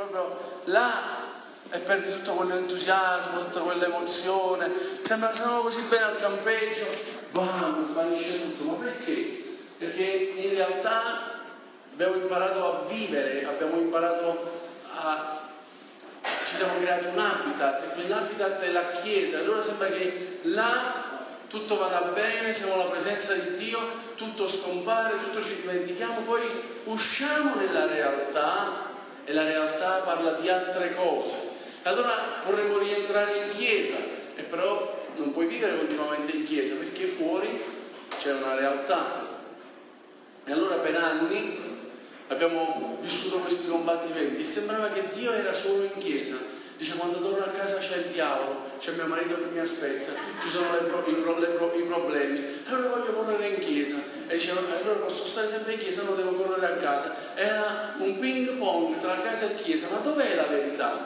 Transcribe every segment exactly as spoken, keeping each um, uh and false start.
proprio là e perdi tutto quell'entusiasmo, tutta quell'emozione, sembra siamo così bene al campeggio, bam, svanisce tutto. Ma perché? Perché in realtà abbiamo imparato a vivere, abbiamo imparato a... ci siamo creati un habitat, e quell'habitat è la Chiesa, allora sembra che là tutto vada bene, siamo alla presenza di Dio, tutto scompare, tutto ci dimentichiamo, poi usciamo nella realtà e la realtà parla di altre cose. Allora vorremmo rientrare in Chiesa, e però non puoi vivere continuamente in Chiesa perché fuori c'è una realtà. E allora per anni abbiamo vissuto questi combattimenti e sembrava che Dio era solo in Chiesa. Dice, quando torno a casa c'è il diavolo, c'è mio marito che mi aspetta, ci sono le pro, i, pro, le pro, i problemi, allora voglio correre in chiesa. E dice, allora posso stare sempre in chiesa, non devo correre a casa. Era un ping pong tra casa e chiesa, ma dov'è la verità?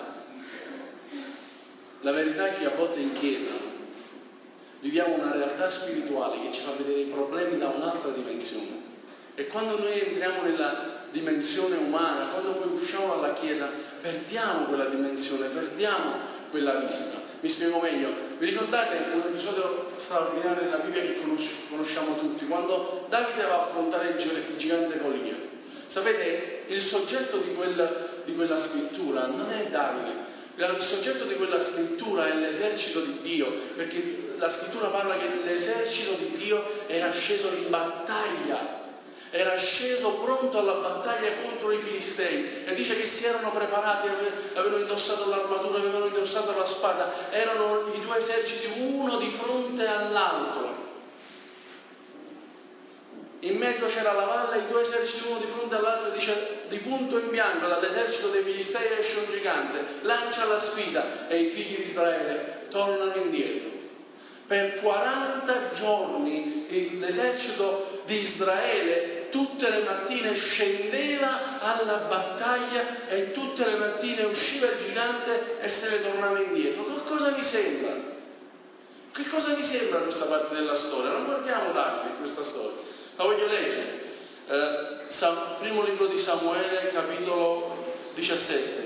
La verità è che a volte in chiesa viviamo una realtà spirituale che ci fa vedere i problemi da un'altra dimensione. E quando noi entriamo nella dimensione umana, quando poi usciamo dalla Chiesa, perdiamo quella dimensione, perdiamo quella vista. Mi spiego meglio. Vi ricordate un episodio straordinario della Bibbia che conosciamo tutti, quando Davide va a affrontare il gigante Golia? Sapete, il soggetto di, quel, di quella scrittura non è Davide. Il soggetto di quella scrittura è l'esercito di Dio, perché la scrittura parla che l'esercito di Dio era sceso in battaglia. Era sceso pronto alla battaglia contro i Filistei, e dice che si erano preparati, avevano indossato l'armatura, avevano indossato la spada, erano i due eserciti uno di fronte all'altro. In mezzo c'era la valle, i due eserciti uno di fronte all'altro, dice di punto in bianco dall'esercito dei Filistei esce un gigante, lancia la sfida e i figli di Israele tornano indietro. Per quaranta giorni l'esercito di Israele tutte le mattine scendeva alla battaglia e tutte le mattine usciva il gigante e se ne tornava indietro. Che cosa vi sembra? Che cosa vi sembra questa parte della storia? Non guardiamo Davide in questa storia, la voglio leggere. Eh, primo libro di Samuele, capitolo diciassette.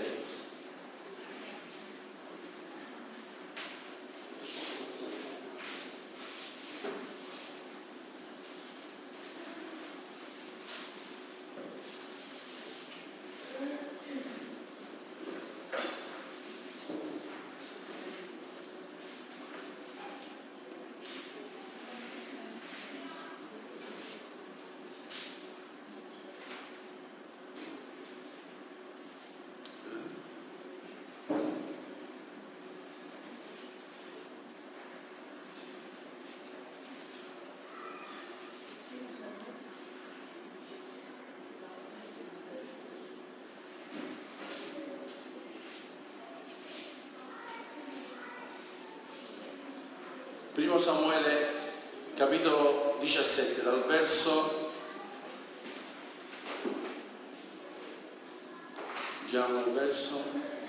Primo Samuele, capitolo diciassette, dal verso, leggiamo il verso,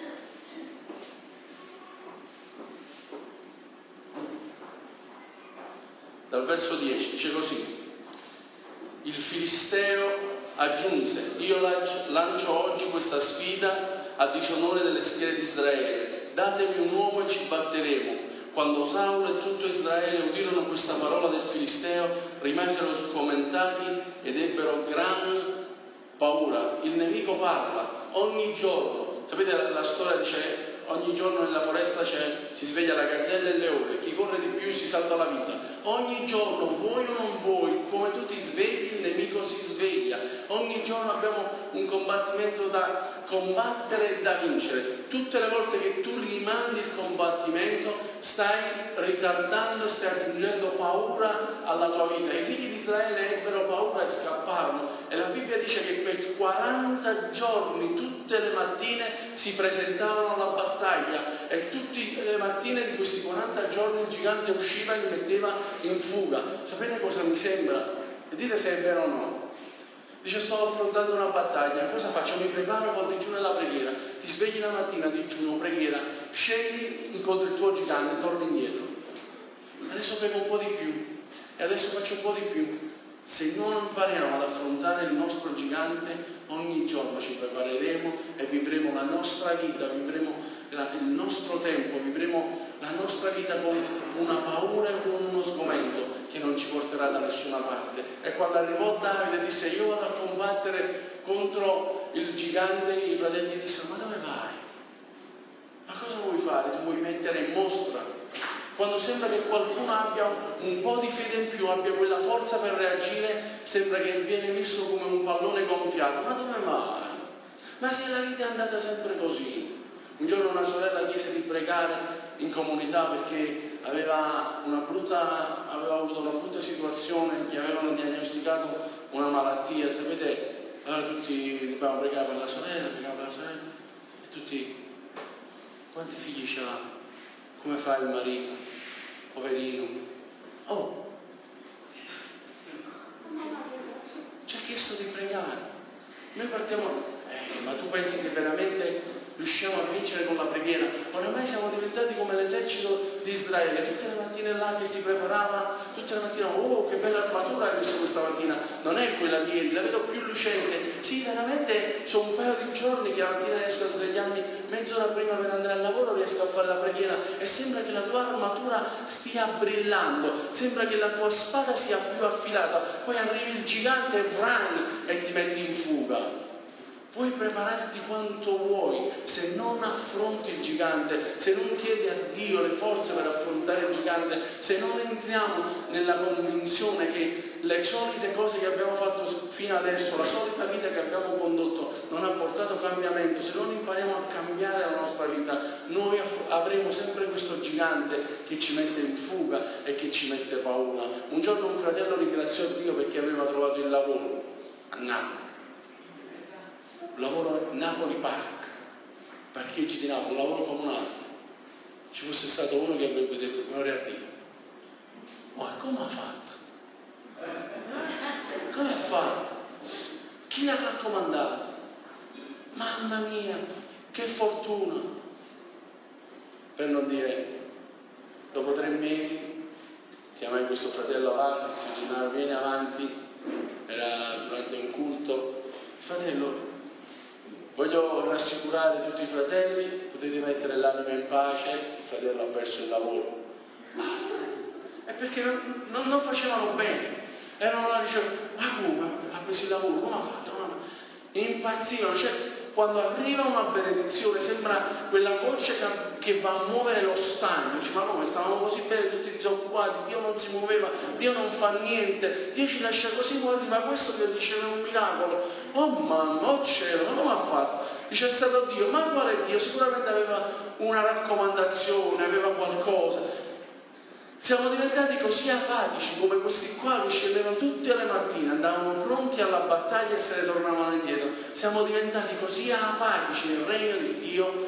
dal verso dieci, dice così: il Filisteo aggiunse, io lancio oggi questa sfida a disonore delle schiere di Israele, datemi un uomo e ci batteremo. Quando Saulo e tutto Israele udirono questa parola del Filisteo, rimasero sgomentati ed ebbero gran paura. Il nemico parla ogni giorno. Sapete la, la storia dice ogni giorno nella foresta c'è, si sveglia la gazzella e il leone, chi corre di più si salva la vita. Ogni giorno, vuoi o non vuoi, come tu ti svegli, il nemico si sveglia. Ogni giorno abbiamo un combattimento da combattere e da vincere. Tutte le volte che tu rimandi il combattimento stai ritardando e stai aggiungendo paura alla tua vita. I figli di Israele ebbero paura e scapparono, e la Bibbia dice che per quaranta giorni tutte le mattine si presentavano alla battaglia, e tutte le mattine di questi quaranta giorni il gigante usciva e li metteva in fuga. Sapete cosa mi sembra? E dite se è vero o no. Dice, sto affrontando una battaglia, cosa faccio? Mi preparo con digiuno e la preghiera. Ti svegli la mattina, digiuno, preghiera, scendi, incontri il tuo gigante, torni indietro. Adesso prego un po' di più, e adesso faccio un po' di più. Se non impariamo ad affrontare il nostro gigante, ogni giorno ci prepareremo e vivremo la nostra vita, vivremo la, il nostro tempo, vivremo la nostra vita con una paura e con uno sgomento che non ci porterà da nessuna parte. E quando arrivò Davide e disse: io vado a combattere contro il gigante, i fratelli dissero: ma dove vai? Ma cosa vuoi fare? Ti vuoi mettere in mostra? Quando sembra che qualcuno abbia un po' di fede in più, abbia quella forza per reagire, sembra che viene visto come un pallone gonfiato. Ma dove vai? Ma se la vita è andata sempre così. Un giorno una sorella chiese di pregare in comunità perché aveva, una brutta, aveva avuto una brutta situazione, gli avevano diagnosticato una malattia, sapete? Allora tutti dobbiamo pregare per la sorella, pregare per la sorella, e tutti: quanti figli ce l'ha? Come fa il marito? Poverino. Oh, ci ha chiesto di pregare. Noi partiamo, eh, ma tu pensi che veramente riusciamo a vincere con la preghiera? Oramai siamo diventati come l'esercito di Israele, tutte le mattine là che si preparava, tutte le mattine: oh, che bella armatura hai messo questa mattina, non è quella di ieri, la vedo più lucente. Sì, veramente sono un paio di giorni che la mattina riesco a svegliarmi mezz'ora prima per andare al lavoro, riesco a fare la preghiera e sembra che la tua armatura stia brillando, sembra che la tua spada sia più affilata. Poi arrivi il gigante e vran e ti metti in fuga. Puoi prepararti quanto vuoi, se non affronti il gigante, se non chiedi a Dio le forze per affrontare il gigante, se non entriamo nella convinzione che le solite cose che abbiamo fatto fino adesso, la solita vita che abbiamo condotto non ha portato cambiamento, se non impariamo a cambiare la nostra vita, noi avremo sempre questo gigante che ci mette in fuga e che ci mette paura. Un giorno un fratello ringraziò Dio perché aveva trovato il lavoro a Napoli. Lavoro a Napoli Park, parcheggi di Napoli, un lavoro comunale. Ci fosse stato uno che avrebbe detto: gloria a Dio. Oh, e come ha fatto? Come ha fatto? Chi l'ha raccomandato? Mamma mia, che fortuna! Per non dire, dopo tre mesi chiamai questo fratello avanti, si Gennaro, vieni avanti, era durante un culto: fratello, voglio rassicurare tutti i fratelli, potete mettere l'anima in pace, il fratello ha perso il lavoro. È perché non, non, non facevano bene, erano là e dicevano: ma come? Ha preso il lavoro, come ha fatto? Impazzivano, cioè quando arriva una benedizione sembra quella goccia che, che va a muovere lo stagno. Dice: ma come, stavamo così bene tutti disoccupati, Dio non si muoveva, Dio non fa niente, Dio ci lascia così, poi arriva questo che riceve un miracolo. Oh mamma, oh cielo, ma come ha fatto? Dice: è stato Dio. Ma quale Dio? Sicuramente aveva una raccomandazione, aveva qualcosa. Siamo diventati così apatici come questi qua che scendevano tutte le mattine, andavano pronti alla battaglia e se ne tornavano indietro. Siamo diventati così apatici nel regno di Dio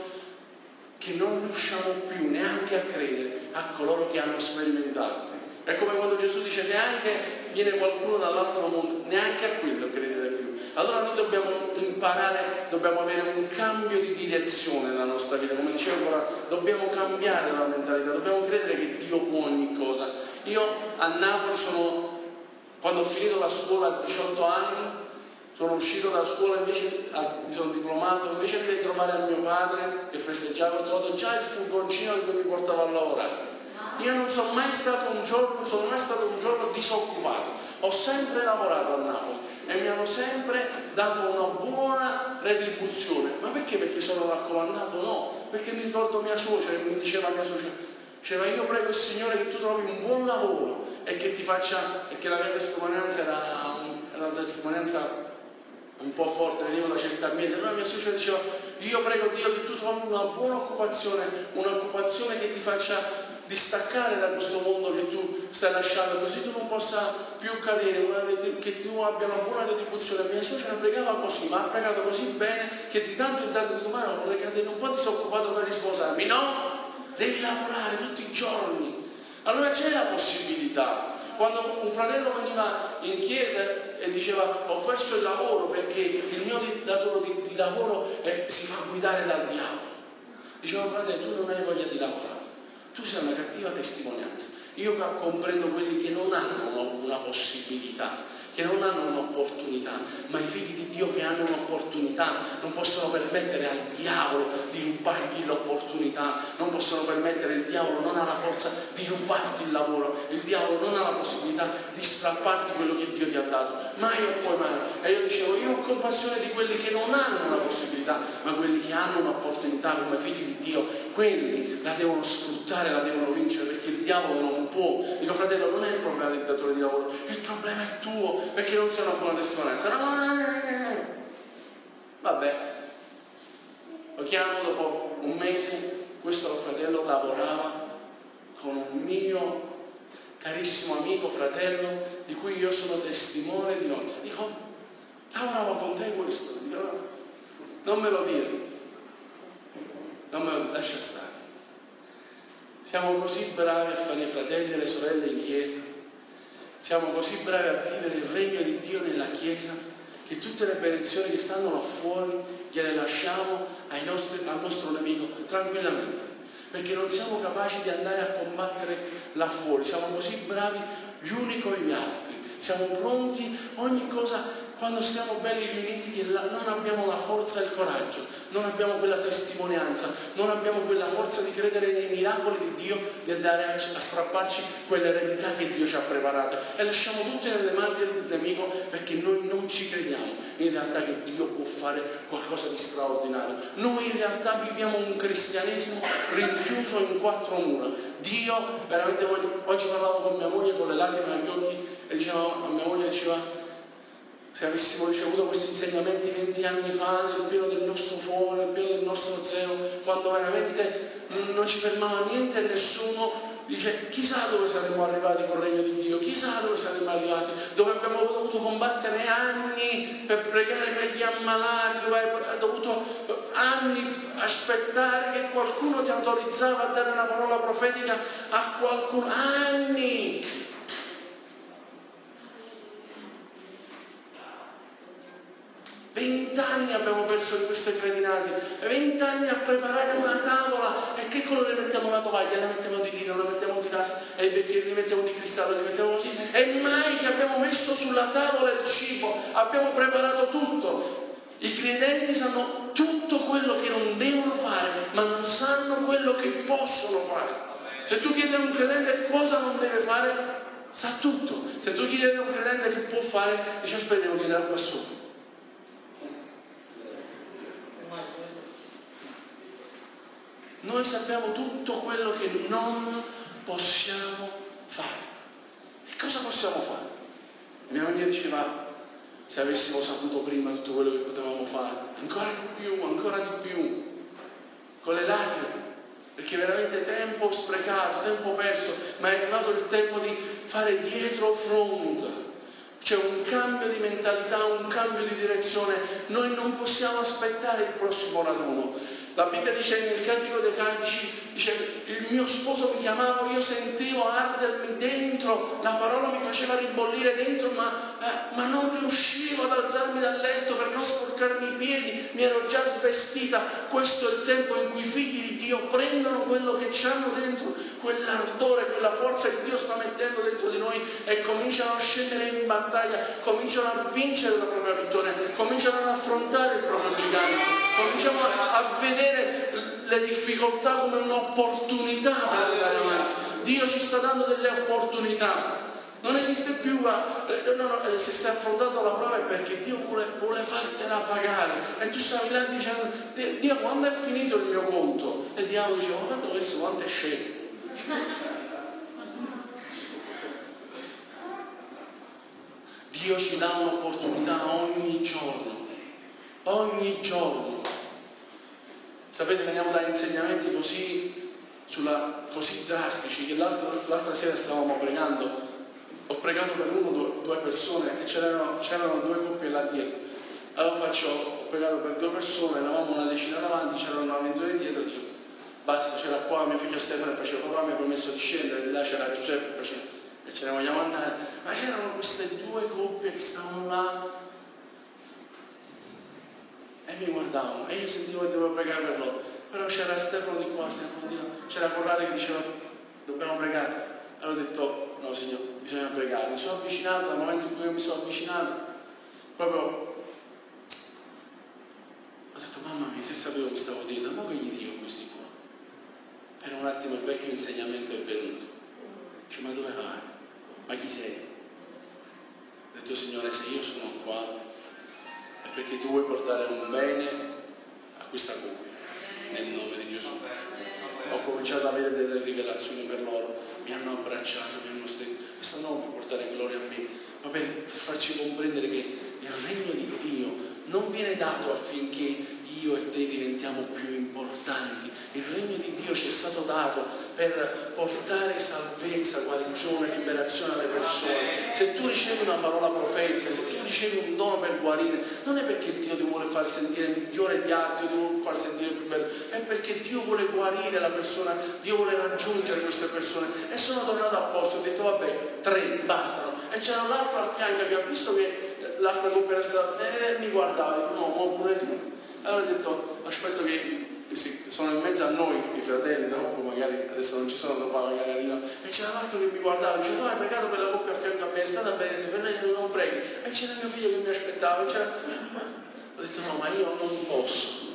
che non riusciamo più neanche a credere a coloro che hanno sperimentato. È come quando Gesù dice: se anche viene qualcuno dall'altro mondo, neanche a quello credete più. Allora noi dobbiamo imparare, dobbiamo avere un cambio di direzione nella nostra vita. Come dicevo ora, dobbiamo cambiare la mentalità, dobbiamo credere che Dio può ogni cosa. Io a Napoli sono, quando ho finito la scuola a diciotto anni, sono uscito dalla scuola, invece mi sono diplomato, invece di trovare mio padre che festeggiava, ho trovato già il furgoncino che mi portava a lavorare. Io non sono mai stato un giorno, sono mai stato un giorno disoccupato, ho sempre lavorato a Napoli e mi hanno sempre dato una buona retribuzione. Ma perché? Perché sono raccomandato? No, perché mi ricordo mia suocera che mi diceva mia suocera, diceva: io prego il Signore che tu trovi un buon lavoro e che ti faccia, perché la mia testimonianza era, era una testimonianza un po' forte, venivo da certi ambienti. Allora mia suocera diceva: io prego Dio che tu trovi una buona occupazione, un'occupazione che ti faccia distaccare da questo mondo che tu stai lasciando, così tu non possa più cadere, una, che tu abbia una buona retribuzione. Mia suocera pregava così, ma ha pregato così bene che di tanto in tanto dico: ma no, vorrei cadere un po' disoccupato per risposarmi. No, devi lavorare tutti i giorni. Allora c'è la possibilità. Quando un fratello veniva in chiesa e diceva: ho perso il lavoro perché il mio datore di, di lavoro eh, si fa guidare dal diavolo, dicevo: fratello, tu non hai voglia di lavorare, tu sei una cattiva testimonianza. Io comprendo quelli che non hanno una possibilità, che non hanno un'opportunità, ma i figli di Dio che hanno un'opportunità non possono permettere al diavolo di rubargli l'opportunità, non possono permettere, il diavolo non ha la forza di rubarti il lavoro, il diavolo non ha la possibilità di strapparti quello che Dio ti ha dato, mai o poi mai. E io dicevo, io ho compassione di quelli che non hanno una possibilità, ma quelli che hanno un'opportunità come figli di Dio, quelli la devono sfruttare, la devono vincere, perché il diavolo non può. Dico, fratello, non è il problema del datore di lavoro, il problema è tuo, perché non sei una buona testimonianza. No, no, no, no, no. Vabbè, lo chiamo dopo un mese, questo fratello lavorava con un mio carissimo amico, fratello, di cui io sono testimone di nozze. Dico, lavoravo con te questo? Dico, no, non me lo dire, non me lo lascia stare. Siamo così bravi a fare i fratelli e le sorelle in chiesa, siamo così bravi a vivere il regno di Dio nella chiesa, che tutte le benedizioni che stanno là fuori gliele lasciamo ai nostri, al nostro nemico tranquillamente, perché non siamo capaci di andare a combattere là fuori, siamo così bravi gli uni con gli altri, siamo pronti ogni cosa. Quando stiamo belli riuniti, che non abbiamo la forza e il coraggio, non abbiamo quella testimonianza, non abbiamo quella forza di credere nei miracoli di Dio, di andare a, a strapparci quell'eredità che Dio ci ha preparata, e lasciamo tutte nelle mani del nemico, perché noi non ci crediamo in realtà che Dio può fare qualcosa di straordinario. Noi in realtà viviamo un cristianesimo rinchiuso in quattro mura. Dio veramente, oggi parlavo con mia moglie con le lacrime agli occhi e dicevo a mia moglie, diceva, se avessimo ricevuto questi insegnamenti venti anni fa, nel pieno del nostro fuoco, nel pieno del nostro zelo, quando veramente non ci fermava niente e nessuno, dice, chissà dove saremmo arrivati col regno di Dio, chissà dove saremmo arrivati, dove abbiamo dovuto combattere anni per pregare per gli ammalati, dove hai dovuto anni aspettare che qualcuno ti autorizzava a dare una parola profetica a qualcuno, anni. Vent'anni abbiamo perso in queste cretinate, vent'anni a preparare una tavola, e che colore mettiamo la tovaglia? La mettiamo di lino, la mettiamo di casa, e i bicchieri li mettiamo di cristallo, li mettiamo così, e mai che abbiamo messo sulla tavola il cibo, abbiamo preparato tutto. I credenti sanno tutto quello che non devono fare, ma non sanno quello che possono fare. Se tu chiedi a un credente cosa non deve fare, sa tutto. Se tu chiedi a un credente che può fare, dice, aspetta, devo chiedere al pastore. Noi sappiamo tutto quello che non possiamo fare. E cosa possiamo fare? Mia moglie diceva, se avessimo saputo prima tutto quello che potevamo fare, ancora di più, ancora di più, con le lacrime, perché veramente tempo sprecato, tempo perso, ma è arrivato il tempo di fare dietro front. C'è un cambio di mentalità, un cambio di direzione. Noi non possiamo aspettare il prossimo raduno. La Bibbia dice nel Cantico dei Cantici, dice, il mio sposo mi chiamava, io sentivo ardermi dentro, la parola mi faceva ribollire dentro, ma, eh, ma non riuscivo ad alzarmi dal letto per non sporcarmi i piedi, mi ero già svestita. Questo è il tempo in cui i figli di Dio prendono quello che hanno dentro, quell'ardore, quella forza che Dio sta mettendo dentro di noi, e cominciano a scendere in battaglia, cominciano a vincere la propria vittoria, cominciano ad affrontare il proprio gigante, cominciano a vedere le difficoltà come un'opportunità per andare avanti. Dio ci sta dando delle opportunità. Non esiste più, no, no, se stai affrontando la prova è perché Dio vuole, vuole fartela pagare. E tu stavi là dicendo, Dio, quando è finito il mio conto? E il diavolo diceva, ma quando questo quanto è scemo? Dio ci dà un'opportunità ogni giorno, ogni giorno. Sapete, veniamo da insegnamenti così, sulla, così drastici, che l'altra, l'altra sera stavamo pregando, ho pregato per uno, due, due persone, e c'erano, c'erano due coppie là dietro. Allora faccio, ho pregato per due persone, eravamo una decina davanti, c'erano una ventina dietro, dico, basta, c'era qua mio figlio Stefano e faceva, papà mi ha promesso di scendere, di là c'era Giuseppe e faceva, e ce ne vogliamo andare. Ma c'erano queste due coppie che stavano là, e mi guardavano, e io sentivo che dovevo pregare per loro, però c'era Stefano di qua, Stefano di là, c'era Corrado che diceva dobbiamo pregare. Allora ho detto no Signore, bisogna pregare. Mi sono avvicinato, dal momento in cui io mi sono avvicinato, proprio ho detto, mamma mia, se sapevo mi stavo dietro, ma che gli dico questi qua? Per un attimo il vecchio insegnamento è venuto. Dice, ma dove vai? Ma chi sei? Ho detto, Signore, se io sono qua è perché tu vuoi portare un bene a questa coppia, nel nome di Gesù. Ho cominciato ad avere delle rivelazioni per loro, mi hanno abbracciato, mi hanno stretto. Questo non per portare gloria a me, ma per farci comprendere che il regno di Dio non viene dato affinché io e te diventiamo più importanti. Il regno di Dio ci è stato dato per portare salvezza, guarigione, liberazione alle persone. Se tu ricevi una parola profetica, se tu ricevi un dono per guarire, non è perché Dio ti vuole far sentire migliore di altri o ti vuole far sentire più bello, è perché Dio vuole guarire la persona, Dio vuole raggiungere queste persone. E sono tornato a posto, ho detto vabbè, tre, bastano. E c'era l'altro a fianco che ha visto che l'altra coppia era stata, e mi guardava, dico no, mo pure tu. Allora ho detto, aspetto che sono in mezzo a noi, i fratelli, dopo magari adesso non ci sono, dopo magari arrivano, e c'era l'altro che mi guardava, dice tu hai pregato per la coppia a fianco a me, è stata bene, per lei non preghi, e c'era mio figlio che mi aspettava, c'era... ho detto no, ma io non posso,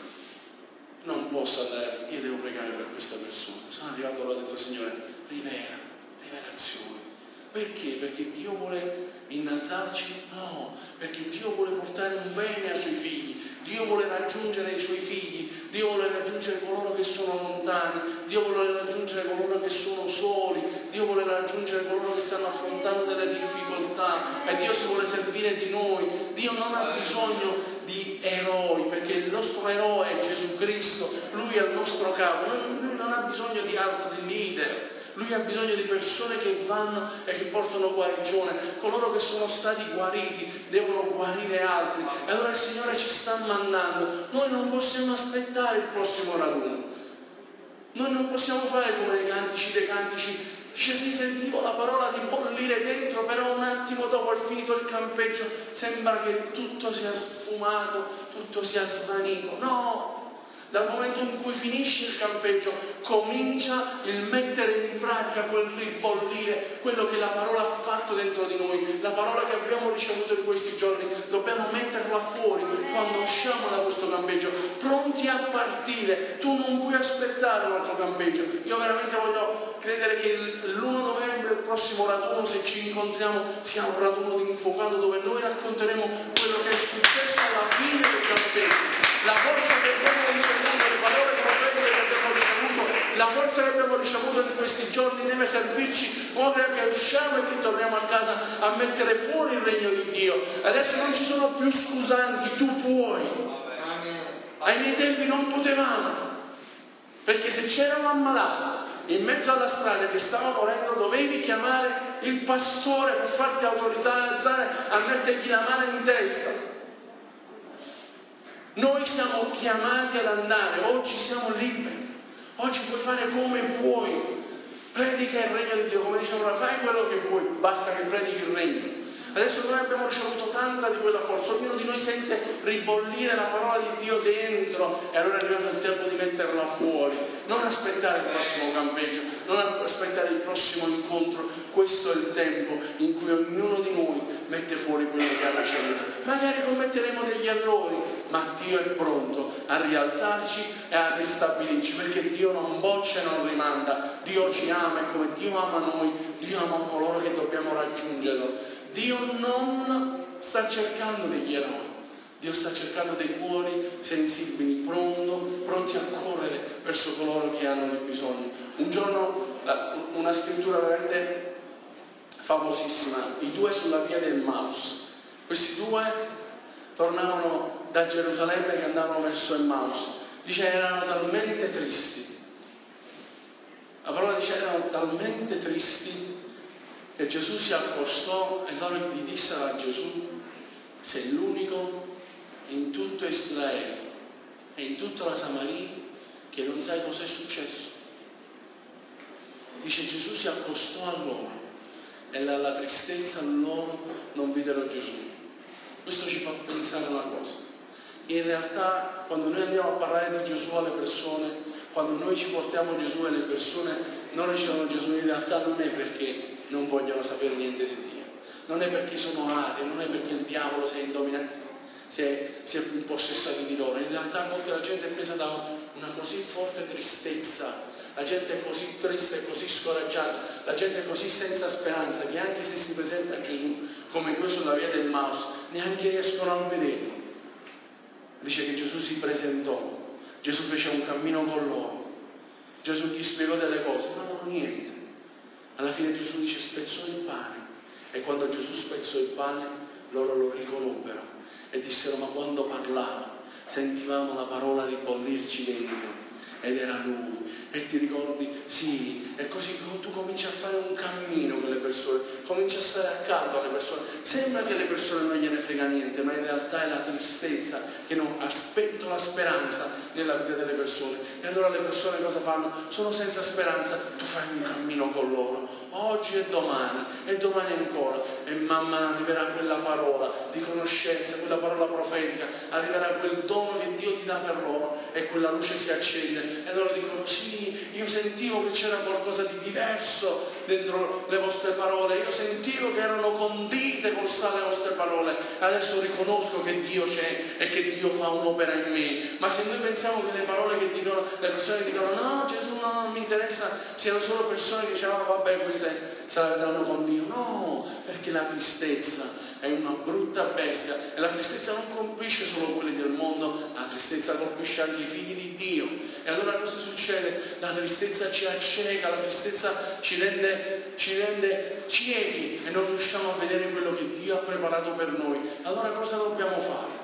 non posso andare, io devo pregare per questa persona. Sono arrivato e ho detto, Signore, rivela, rivelazione. Perché? Perché Dio vuole innalzarci? No, perché Dio vuole portare un bene ai suoi figli, Dio vuole raggiungere i suoi figli, Dio vuole raggiungere coloro che sono lontani, Dio vuole raggiungere coloro che sono soli, Dio vuole raggiungere coloro che stanno affrontando delle difficoltà, e Dio si vuole servire di noi. Dio non ha bisogno di eroi, perché il nostro eroe è Gesù Cristo, Lui è il nostro capo, Lui non ha bisogno di altri leader. Lui ha bisogno di persone che vanno e che portano guarigione. Coloro che sono stati guariti devono guarire altri. E allora il Signore ci sta mandando. Noi non possiamo aspettare il prossimo raduno. Noi non possiamo fare come nei cantici dei cantici. Dice, sì, sentivo la parola di bollire dentro, però un attimo dopo è finito il campeggio, sembra che tutto sia sfumato, tutto sia svanito. No! Dal momento in cui finisce il campeggio comincia il mettere in pratica quel ribollire, quello che la parola ha fatto dentro di noi, la parola che abbiamo ricevuto in questi giorni. Dobbiamo metterla fuori quando usciamo da questo campeggio, pronti a partire. Tu non puoi aspettare un altro campeggio. Io veramente voglio credere che l'primo novembre, il prossimo raduno, se ci incontriamo, sia un raduno di infuocato dove noi racconteremo quello che è successo alla fine del campeggio. La forza che abbiamo ricevuto, le parole profetiche che abbiamo ricevuto, la forza che abbiamo ricevuto in questi giorni deve servirci ora che usciamo e che torniamo a casa a mettere fuori il regno di Dio. Adesso non ci sono più scusanti, tu puoi. Ai miei tempi non potevamo, perché se c'era un ammalato in mezzo alla strada che stava morendo, dovevi chiamare il pastore per farti autorizzare a mettergli la mano in testa. Noi siamo chiamati ad andare, oggi siamo liberi, oggi puoi fare come vuoi, predica il regno di Dio, come dicevano, fai quello che vuoi, basta che predichi il regno. Adesso noi abbiamo ricevuto tanta di quella forza, ognuno di noi sente ribollire la parola di Dio dentro, e allora è arrivato il tempo di metterla fuori. Non aspettare il prossimo campeggio, non aspettare il prossimo incontro. Questo è il tempo in cui ognuno di noi mette fuori quello che ha ricevuto. Magari commetteremo degli errori, ma Dio è pronto a rialzarci e a ristabilirci, perché Dio non boccia e non rimanda. Dio ci ama, e come Dio ama noi, Dio ama coloro che dobbiamo raggiungerlo. Dio non sta cercando degli eroi, Dio sta cercando dei cuori sensibili, pronto, pronti a correre verso coloro che hanno bisogno. Un giorno una scrittura veramente famosissima, i due sulla via del Emmaus. Questi due tornavano da Gerusalemme che andavano verso Emmaus. Dice erano talmente tristi. La parola dice erano talmente tristi che Gesù si accostò e loro gli dissero a Gesù: sei l'unico in tutto Israele e in tutta la Samaria che non sai cosa è successo. Dice Gesù si accostò a loro e dalla tristezza loro non videro Gesù. Questo ci fa pensare una cosa: in realtà quando noi andiamo a parlare di Gesù alle persone, quando noi ci portiamo Gesù e le persone non ricevono Gesù, in realtà non è perché non vogliono sapere niente di Dio. Non è perché sono atei, non è perché il diavolo si è indominato, si è, si è impossessato di loro. In realtà a volte la gente è presa da una così forte tristezza, la gente è così triste, è così scoraggiata, la gente è così senza speranza che anche se si presenta a Gesù come due sulla via del Maus, neanche riescono a vederlo. Dice che Gesù si presentò, Gesù fece un cammino con loro, Gesù gli spiegò delle cose, ma loro niente. Alla fine Gesù dice spezzò il pane, e quando Gesù spezzò il pane loro lo riconobbero e dissero: ma quando parlava sentivamo la parola ribollirci dentro, ed era Lui. E ti ricordi? Sì, e così tu cominci a fare un cammino con le persone, cominci a stare accanto alle persone. Sembra che le persone non gliene frega niente, ma in realtà è la tristezza che non aspetto la speranza nella vita delle persone. E allora le persone cosa fanno? Sono senza speranza, tu fai un cammino con loro, oggi e domani, e domani ancora, e man mano arriverà quella parola di conoscenza, quella parola profetica, arriverà quel dono che Dio ti dà per loro, e quella luce si accende, e loro dicono: sì, io sentivo che c'era qualcosa di diverso dentro le vostre parole, io sentivo che erano condite col sale le vostre parole, adesso riconosco che Dio c'è e che Dio fa un'opera in me. Ma se noi pensiamo che le parole che dicono, le persone che dicono: no, Gesù no, non mi interessa, siano solo persone che dicevano: oh, vabbè, queste se la vedranno con Dio. No, perché la tristezza è una brutta bestia, e la tristezza non colpisce solo quelli del mondo, la tristezza colpisce anche i figli di Dio. E allora cosa succede? La tristezza ci acceca, la tristezza ci rende, ci rende ciechi e non riusciamo a vedere quello che Dio ha preparato per noi. Allora cosa dobbiamo fare?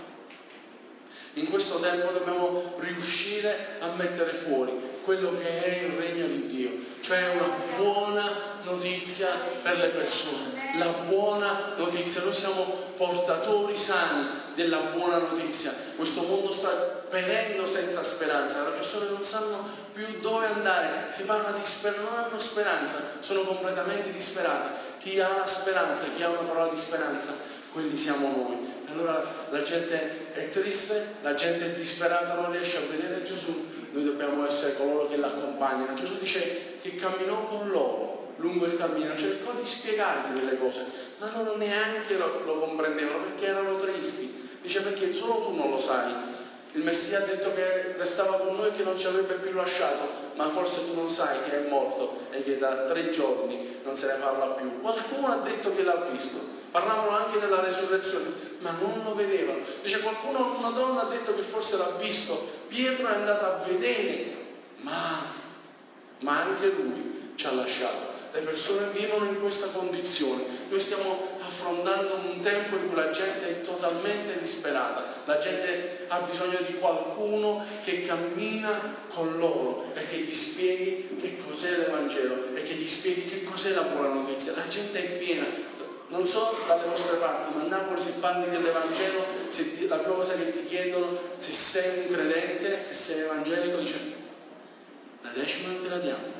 In questo tempo dobbiamo riuscire a mettere fuori quello che è il regno di Dio, cioè una buona notizia per le persone, la buona notizia. Noi siamo portatori sani della buona notizia. Questo mondo sta perendo senza speranza, le persone non sanno più dove andare, si parla di speranza, non hanno speranza, sono completamente disperati. Chi ha la speranza, chi ha una parola di speranza, quelli siamo noi. Allora la gente è triste, la gente è disperata, non riesce a vedere Gesù. Noi dobbiamo essere coloro che l'accompagnano. Gesù dice che camminò con loro lungo il cammino, cercò di spiegargli delle cose, ma loro neanche lo, lo comprendevano, perché erano tristi. Dice: perché solo tu non lo sai. Il Messia ha detto che restava con noi e che non ci avrebbe più lasciato, ma forse tu non sai che è morto e che da tre giorni non se ne parla più. Qualcuno ha detto che l'ha visto, parlavano anche della resurrezione, ma non lo vedevano. Dice qualcuno, una donna ha detto che forse l'ha visto, Pietro è andato a vedere, ma, ma anche lui ci ha lasciato. Le persone vivono in questa condizione. Noi stiamo affrontando un tempo in cui la gente è totalmente disperata, la gente ha bisogno di qualcuno che cammina con loro e che gli spieghi che cos'è l'Evangelo e che gli spieghi che cos'è la buona notizia. La gente è piena, non so dalle vostre parti, ma a Napoli se parli dell'Evangelo, se ti, la prima cosa che ti chiedono, se sei un credente, se sei evangelico, dice: la decima non te la diamo,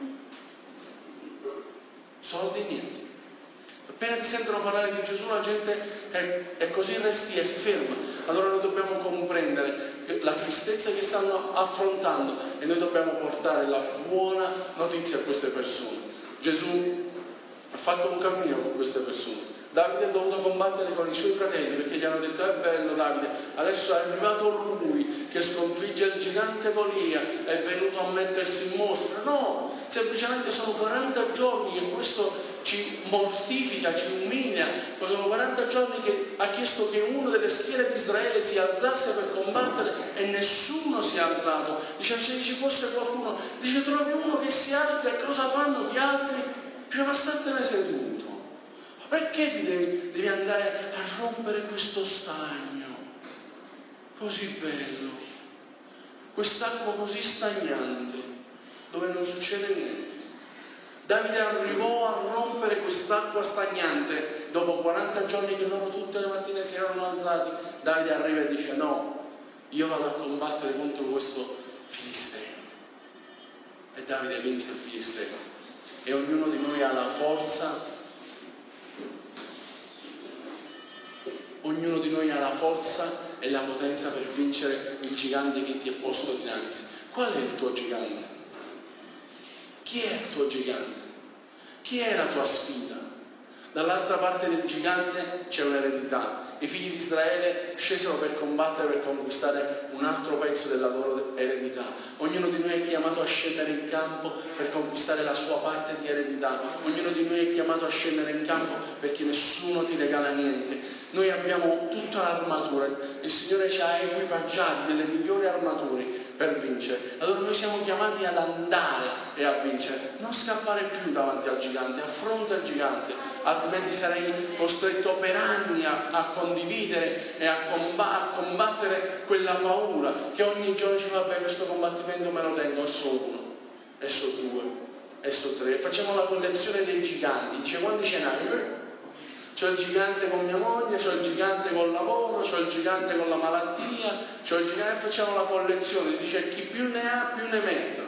soldi niente. Appena ti sentono parlare di Gesù la gente è, è così restia, si ferma. Allora noi dobbiamo comprendere la tristezza che stanno affrontando e noi dobbiamo portare la buona notizia a queste persone. Gesù ha fatto un cammino con queste persone. Davide ha dovuto combattere con i suoi fratelli perché gli hanno detto: è bello Davide, adesso è arrivato lui che sconfigge il gigante Golia, è venuto a mettersi in mostra. No, semplicemente sono quaranta giorni che questo ci mortifica, ci umilia. Sono quaranta giorni che ha chiesto che uno delle schiere di Israele si alzasse per combattere e nessuno si è alzato. Dice: se ci fosse qualcuno, dice, trovi uno che si alza, e cosa fanno gli altri? Dice: ma statene seduto. Perché ti devi, devi andare a rompere questo stagno così bello, quest'acqua così stagnante, dove non succede niente? Davide arrivò a rompere quest'acqua stagnante dopo quaranta giorni che loro tutte le mattine si erano alzati. Davide arriva e dice: no, io vado a combattere contro questo filisteo. E Davide vinse il filisteo. E ognuno di noi ha la forza. Ognuno di noi ha la forza e la potenza per vincere il gigante che ti è posto dinanzi. Qual è il tuo gigante? Chi è il tuo gigante? Chi Chi è la tua sfida? Dall'altra parte del gigante c'è un'eredità. I figli di Israele scesero per combattere, per conquistare un altro pezzo della loro eredità. Ognuno di noi è chiamato a scendere in campo per conquistare la sua parte di eredità. Ognuno di noi è chiamato a scendere in campo perché nessuno ti regala niente. Noi abbiamo tutta l'armatura. Il Signore ci ha equipaggiati delle migliori armature per vincere. Allora noi siamo chiamati ad andare e a vincere. Non scappare più davanti al gigante. Affronta il gigante, altrimenti sarai costretto per anni a, a condividere e a, comba- a combattere quella paura che ogni giorno ci fa: vabbè, questo combattimento me lo tengo, è solo uno, è solo due, è solo tre. Facciamo la collezione dei giganti. Dice: quanti ce n'hai? C'ho il gigante con mia moglie, c'ho il gigante col lavoro, c'ho il gigante con la malattia, c'ho il gigante. Facciamo la collezione. Dice: chi più ne ha più ne metta.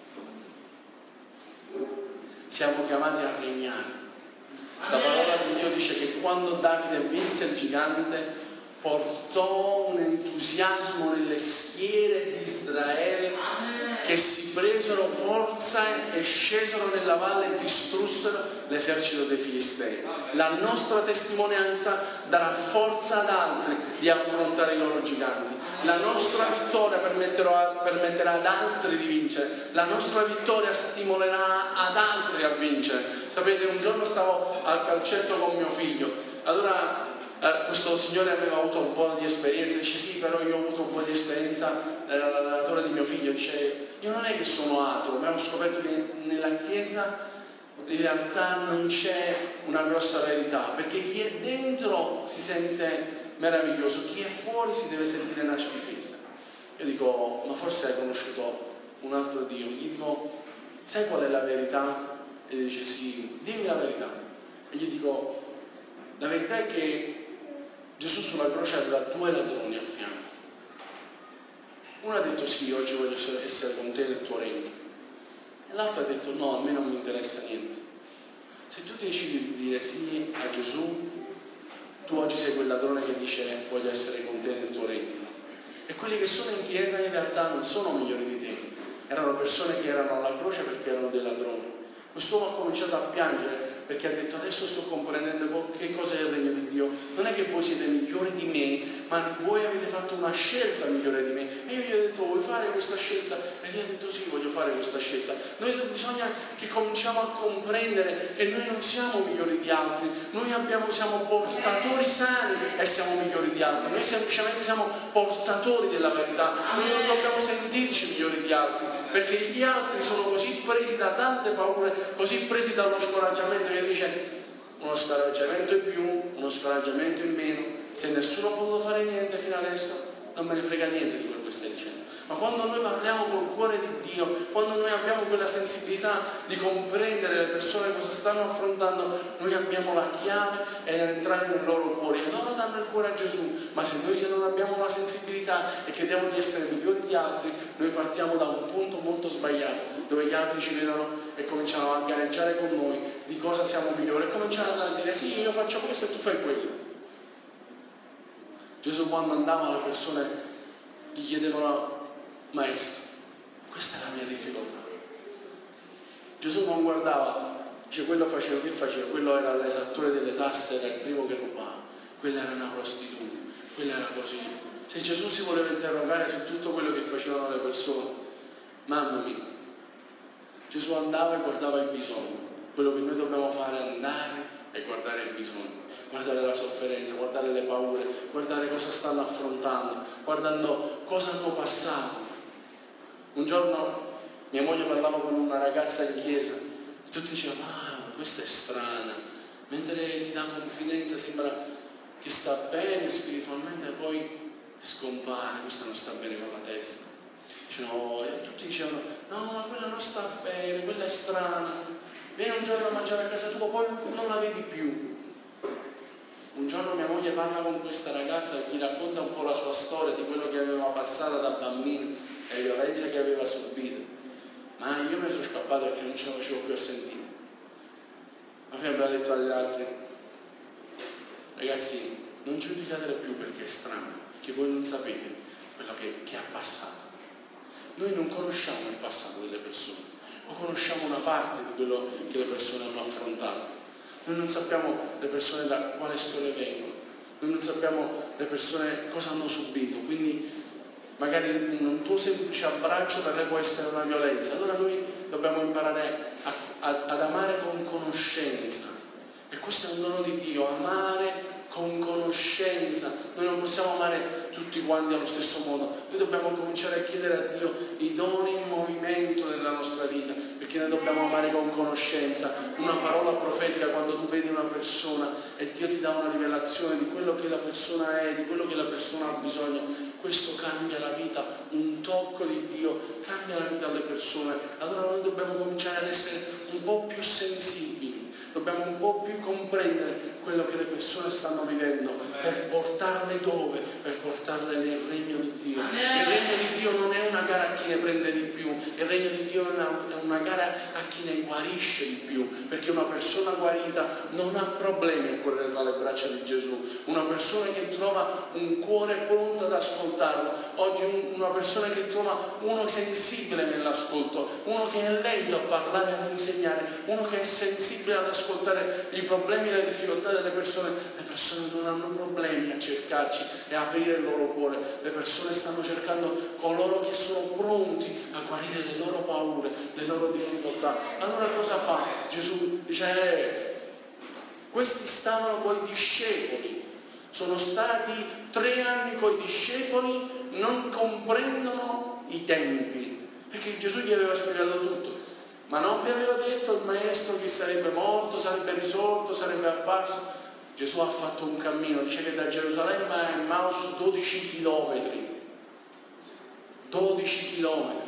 Siamo chiamati a regnare. La parola di Dio dice che quando Davide vinse il gigante portò un entusiasmo nelle schiere di Israele che si presero forza e scesero nella valle e distrussero l'esercito dei Filistei. La nostra testimonianza darà forza ad altri di affrontare i loro giganti. La nostra vittoria permetterà, permetterà ad altri di vincere. La nostra vittoria stimolerà ad altri a vincere. Sapete, un giorno stavo al calcetto con mio figlio, allora eh, questo signore aveva avuto un po' di esperienza, dice: sì, però io ho avuto un po' di esperienza, era l'allenatore di mio figlio, dice: io non è che sono ateo, ma ho scoperto che nella Chiesa in realtà non c'è una grossa verità, perché chi è dentro si sente meraviglioso, chi è fuori si deve sentire una schifezza. Io dico: ma forse hai conosciuto un altro Dio? Gli dico: sai qual è la verità? E lui dice: sì, dimmi la verità. E gli dico: la verità è che Gesù sulla croce aveva due ladroni a fianco. Uno ha detto: sì, oggi voglio essere con te nel tuo regno. E l'altro ha detto: no, a me non mi interessa niente. Se tu decidi di dire sì a Gesù, tu oggi sei quel ladrone che dice: voglio essere con te nel tuo regno. E quelli che sono in chiesa in realtà non sono migliori di te, erano persone che erano alla croce perché erano dei ladroni. Quest'uomo ha cominciato a piangere perché ha detto: adesso sto comprendendo che cos'è il regno di Dio. Non è che voi siete migliori di me, ma voi avete fatto una scelta migliore di me. E io gli ho detto: vuoi fare questa scelta? E lui ha detto: sì, voglio fare questa scelta. Noi bisogna che cominciamo a comprendere che noi non siamo migliori di altri, noi abbiamo, siamo portatori sani e siamo migliori di altri. Noi semplicemente siamo portatori della verità. Noi non dobbiamo sentirci migliori di altri, perché gli altri sono così presi da tante paure, così presi dallo scoraggiamento, che dice: uno scoraggiamento in più, uno scoraggiamento in meno, se nessuno ha potuto fare niente fino adesso, non me ne frega niente di quello che stai dicendo. Ma quando noi parliamo col cuore di Dio, quando noi abbiamo quella sensibilità di comprendere le persone cosa stanno affrontando, noi abbiamo la chiave per entrare nei loro cuori, e loro danno il cuore a Gesù. Ma se noi non abbiamo la sensibilità e crediamo di essere migliori di altri, noi partiamo da un punto molto sbagliato, dove gli altri ci vedono e cominciano a gareggiare con noi di cosa siamo migliori, e cominciano a dire: sì, io faccio questo e tu fai quello. Gesù, quando andava, le persone gli chiedevano: maestro, questa è la mia difficoltà. Gesù non guardava, dice: quello faceva, che faceva? Quello era l'esattore delle tasse, era il primo che rubava, quella era una prostituta, quella era così. Se Gesù si voleva interrogare su tutto quello che facevano le persone, mamma mia, Gesù andava e guardava il bisogno. Quello che noi dobbiamo fare è andare e guardare il bisogno, guardare la sofferenza, guardare le paure, guardare cosa stanno affrontando, guardando cosa hanno passato. Un giorno mia moglie parlava con una ragazza in chiesa e tutti dicevano: ah, questa è strana, mentre ti dà confidenza sembra che sta bene spiritualmente, e poi scompare, questa non sta bene con la testa. Dicevano, e tutti dicevano: no, ma quella non sta bene, quella è strana, vieni un giorno a mangiare a casa tua, poi non la vedi più. Un giorno mia moglie parla con questa ragazza e gli racconta un po' la sua storia di quello che aveva passato da bambino e le violenze che aveva subito. Ma io me ne sono scappato perché non ce la facevo più a sentire. Ma poi abbiamo detto agli altri: ragazzi, non giudicatele più perché è strano, perché voi non sapete quello che, che ha passato. Noi non conosciamo il passato delle persone. o conosciamo una parte di quello che le persone hanno affrontato. Noi non sappiamo le persone da quale storia vengono, noi non sappiamo le persone cosa hanno subito, quindi magari un tuo semplice abbraccio per lei può essere una violenza. Allora noi dobbiamo imparare a, a, ad amare con conoscenza, e questo è un dono di Dio, amare con conoscenza. Noi non possiamo amare tutti quanti allo stesso modo, noi dobbiamo cominciare a chiedere a Dio i doni in movimento nella nostra vita, perché noi dobbiamo amare con conoscenza. Una parola profetica, quando tu vedi una persona e Dio ti dà una rivelazione di quello che la persona è, di quello che la persona ha bisogno, questo cambia la vita. Un tocco di Dio cambia la vita alle persone. Allora noi dobbiamo cominciare ad essere un po' più sensibili, dobbiamo un po' più comprendere quello che le persone stanno vivendo, per portarle dove? Per portarle nel regno di Dio. Il regno di Dio non è una gara a chi ne prende di più, il regno di Dio è una, è una gara a chi ne guarisce di più, perché una persona guarita non ha problemi a correre tra le braccia di Gesù. Una persona che trova un cuore pronto ad ascoltarlo, oggi un, una persona che trova uno sensibile nell'ascolto, uno che è lento a parlare, ad insegnare, uno che è sensibile ad ascoltare i problemi e le difficoltà delle persone. Le persone non hanno problemi a cercarci e a aprire il loro cuore, le persone stanno cercando coloro che sono pronti a guarire le loro paure, le loro difficoltà. Allora cosa fa? Gesù dice eh, questi stavano coi discepoli, sono stati tre anni coi discepoli, non comprendono i tempi, perché Gesù gli aveva spiegato tutto. Ma non vi avevo detto il maestro che sarebbe morto, sarebbe risorto, sarebbe apparso? Gesù ha fatto un cammino, dice che da Gerusalemme a Emmaus dodici chilometri. dodici chilometri.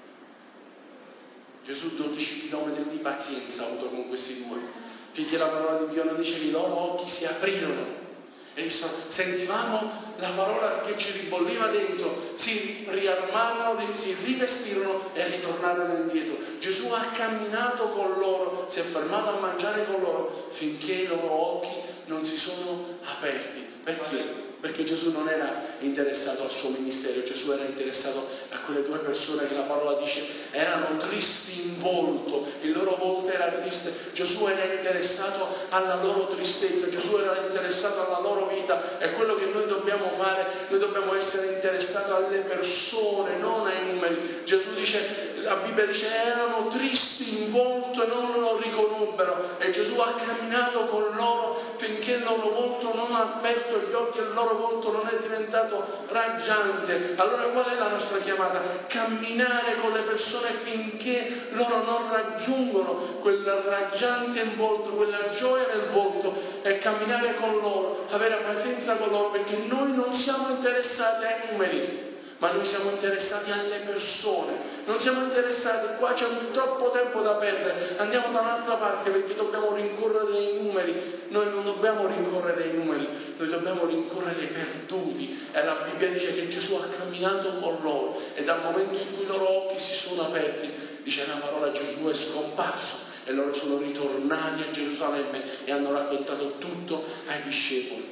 Gesù dodici chilometri di pazienza ha avuto con questi due, finché la parola di Dio non dice che i loro occhi si aprirono e sentivamo la parola che ci ribolliva dentro, si riarmarono, si rivestirono e ritornarono indietro. Gesù ha camminato con loro, si è fermato a mangiare con loro finché i loro occhi non si sono aperti. Perché? Perché Gesù non era interessato al suo ministero, Gesù era interessato a quelle due persone che la parola dice erano tristi in volto, il loro volto era triste. Gesù era interessato alla loro tristezza, Gesù era interessato alla loro vita. E quello che noi dobbiamo fare, noi dobbiamo essere interessati alle persone, non ai numeri. Gesù dice, la Bibbia dice, erano tristi in volto e non lo riconobbero, e Gesù ha camminato con loro finché il loro volto non ha aperto gli occhi e il loro volto non è diventato raggiante. Allora qual è la nostra chiamata? Camminare con le persone finché loro non raggiungono quel raggiante in volto, quella gioia nel volto, e camminare con loro, avere pazienza con loro, perché noi non siamo interessati ai numeri, ma noi siamo interessati alle persone. Non siamo interessati, qua c'è troppo tempo da perdere, andiamo da un'altra parte perché dobbiamo rincorrere i numeri. Noi non dobbiamo rincorrere i numeri, noi dobbiamo rincorrere i perduti. E la Bibbia dice che Gesù ha camminato con loro, e dal momento in cui i loro occhi si sono aperti, dice la parola, Gesù è scomparso e loro sono ritornati a Gerusalemme e hanno raccontato tutto ai discepoli.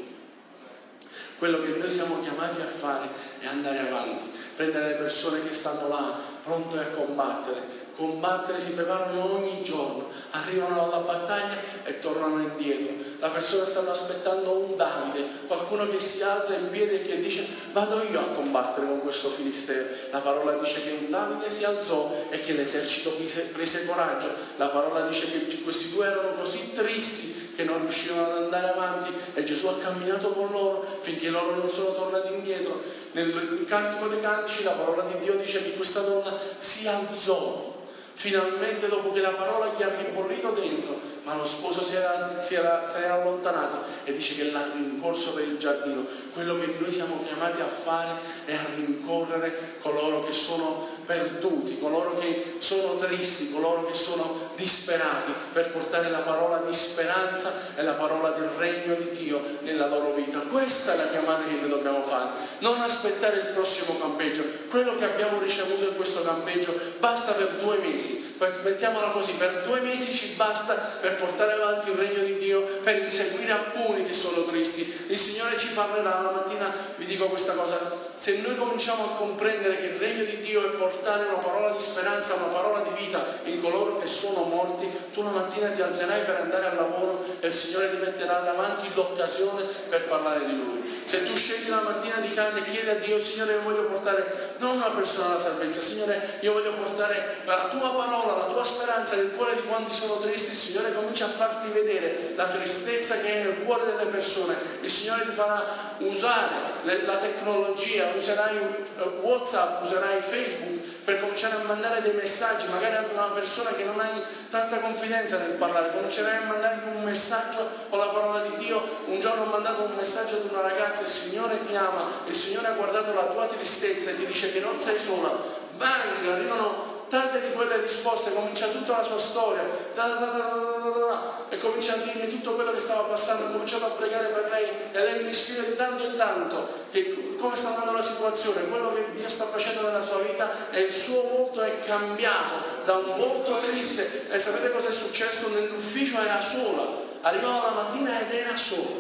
Quello che noi siamo chiamati a fare è andare avanti, prendere le persone che stanno là, pronte a combattere, combattere, si preparano ogni giorno, arrivano alla battaglia e tornano indietro. La persona stanno aspettando un Davide, qualcuno che si alza in piedi e che dice vado io a combattere con questo filisteo. La parola dice che un Davide si alzò e che l'esercito prese coraggio. La parola dice che questi due erano così tristi che non riuscivano ad andare avanti, e Gesù ha camminato con loro finché loro non sono tornati indietro. Nel Cantico dei Cantici la parola di Dio dice che questa donna si alzò finalmente dopo che la parola gli ha ribollito dentro, ma lo sposo si era, si era, si era allontanato, e dice che l'ha rincorso per il giardino. Quello che noi siamo chiamati a fare è a rincorrere coloro che sono perduti, coloro che sono tristi, coloro che sono disperati, per portare la parola di speranza e la parola del regno di Dio nella loro vita. Questa è la chiamata che noi dobbiamo fare, non aspettare il prossimo campeggio. Quello che abbiamo ricevuto in questo campeggio basta per due mesi, mettiamola così, per due mesi ci basta per portare avanti il regno di Dio, per inseguire alcuni che sono tristi. Il Signore ci parlerà la mattina, vi dico questa cosa, se noi cominciamo a comprendere che il regno di Dio è portare una parola di speranza, una parola di vita in coloro che sono morti, tu la mattina ti alzerai per andare al lavoro e il Signore ti metterà davanti l'occasione per parlare di Lui. Se tu scegli la mattina di casa e chiedi a Dio, Signore, io voglio portare non una persona alla salvezza, Signore, io voglio portare la tua parola, la tua speranza nel cuore di quanti sono tristi, il Signore comincia a farti vedere la tristezza che è nel cuore delle persone. Il Signore ti farà usare la tecnologia, userai WhatsApp, userai Facebook per cominciare a mandare dei messaggi, magari ad una persona che non hai tanta confidenza nel parlare, comincerai a mandare un messaggio con la parola di Dio. Un giorno ho mandato un messaggio ad una ragazza, il Signore ti ama, il Signore ha guardato la tua tristezza e ti dice che non sei sola. Bang, arrivano tante di quelle risposte, comincia tutta la sua storia, da, da, da, da, da, da, e comincia a dirmi tutto quello che stava passando. Ho cominciato a pregare per lei e lei mi scrive di tanto in tanto che come sta andando la situazione, quello che Dio sta facendo nella sua vita, e il suo volto è cambiato da un volto triste. E sapete cosa è successo? Nell'ufficio era sola, arrivava la mattina ed era sola.